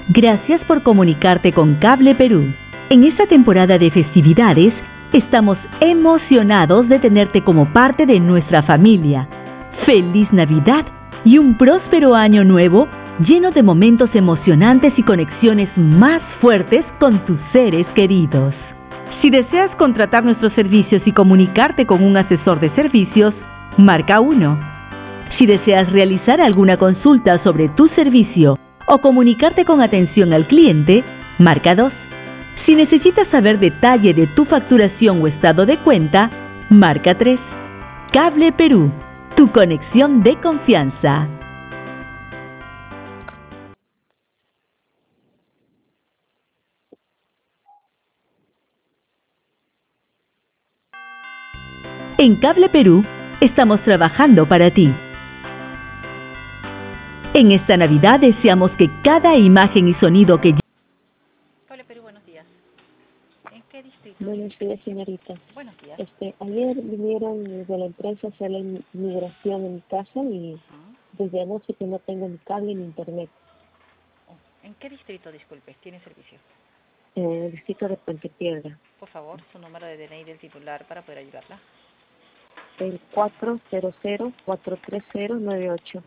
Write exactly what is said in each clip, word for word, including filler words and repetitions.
Gracias por comunicarte con Cable Perú. En esta temporada de festividades, estamos emocionados de tenerte como parte de nuestra familia. ¡Feliz Navidad y un próspero año nuevo lleno de momentos emocionantes y conexiones más fuertes con tus seres queridos! Si deseas contratar nuestros servicios y comunicarte con un asesor de servicios, marca uno. Si deseas realizar alguna consulta sobre tu servicio o comunicarte con atención al cliente, marca dos. Si necesitas saber detalle de tu facturación o estado de cuenta, marca tres. Cable Perú, tu conexión de confianza. En Cable Perú, estamos trabajando para ti. En esta Navidad deseamos que cada imagen y sonido que... Cable Perú, buenos días. ¿En qué distrito? Buenos días, señorita. Buenos días. Este, ayer vinieron de la empresa a hacer la migración en mi casa y Ah, desde anoche que no tengo ni cable ni internet. oh, ¿En qué distrito, disculpe, tiene servicio? En el distrito de Puente Piedra. Por favor, su número de D N I del titular para poder ayudarla. El cuatro cero cero cuatro tres cero nueve ocho.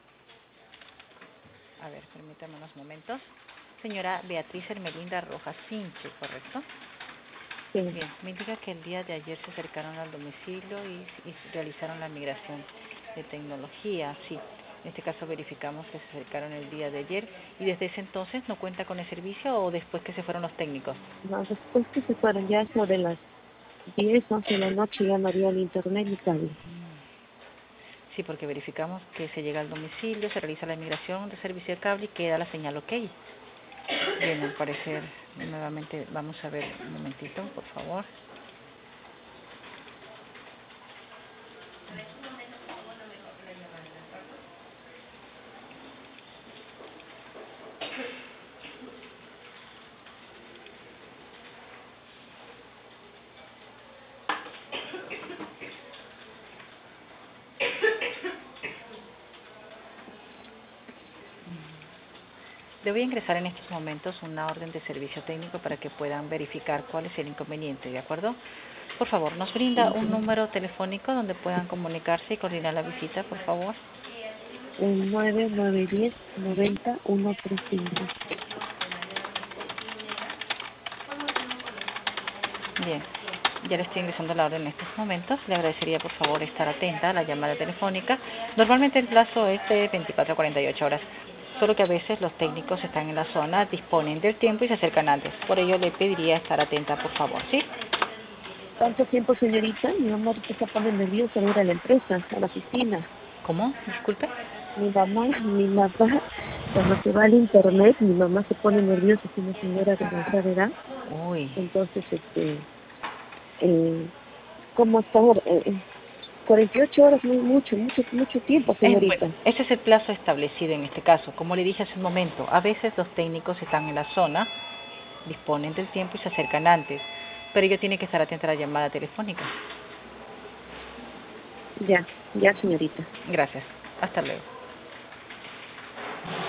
A ver, permítame unos momentos. Señora Beatriz Hermelinda Rojas Sinche, ¿correcto? Sí. Bien, me indica que el día de ayer se acercaron al domicilio y, y realizaron la migración de tecnología, sí. En este caso verificamos que se acercaron el día de ayer y desde ese entonces no cuenta con el servicio o después que se fueron los técnicos. No, después que se fueron ya sobre las diez, once de la noche ya no había ni internet ni cable. Sí, porque verificamos que se llega al domicilio, se realiza la migración de servicio de cable y queda la señal OK. Bien, al parecer, nuevamente vamos a ver un momentito, por favor. Le voy a ingresar en estos momentos una orden de servicio técnico para que puedan verificar cuál es el inconveniente, ¿de acuerdo? Por favor, ¿nos brinda un número telefónico donde puedan comunicarse y coordinar la visita, por favor? El nueve nueve diez noventa uno treinta y cinco. Bien, ya le estoy ingresando la orden en estos momentos. Le agradecería, por favor, estar atenta a la llamada telefónica. Normalmente el plazo es de veinticuatro a cuarenta y ocho horas, solo que a veces los técnicos están en la zona, disponen del tiempo y se acercan antes. Por ello le pediría estar atenta, por favor, ¿sí? ¿Cuánto tiempo, señorita? Mi mamá se está poniendo nerviosa de ir a la empresa, a la oficina. ¿Cómo? Disculpe. Mi mamá, mi mamá, cuando se va al internet, mi mamá se pone nerviosa, es una señora de avanzada edad. Uy, Entonces, este, eh, ¿cómo está ahora? Eh, eh, cuarenta y ocho horas, muy mucho, mucho, mucho tiempo, Eh, señorita. bueno, ese es el plazo establecido en este caso. Como le dije hace un momento, a veces los técnicos están en la zona, disponen del tiempo y se acercan antes, pero ello tiene que estar atenta a la llamada telefónica. Ya, ya, señorita. Gracias. Hasta luego.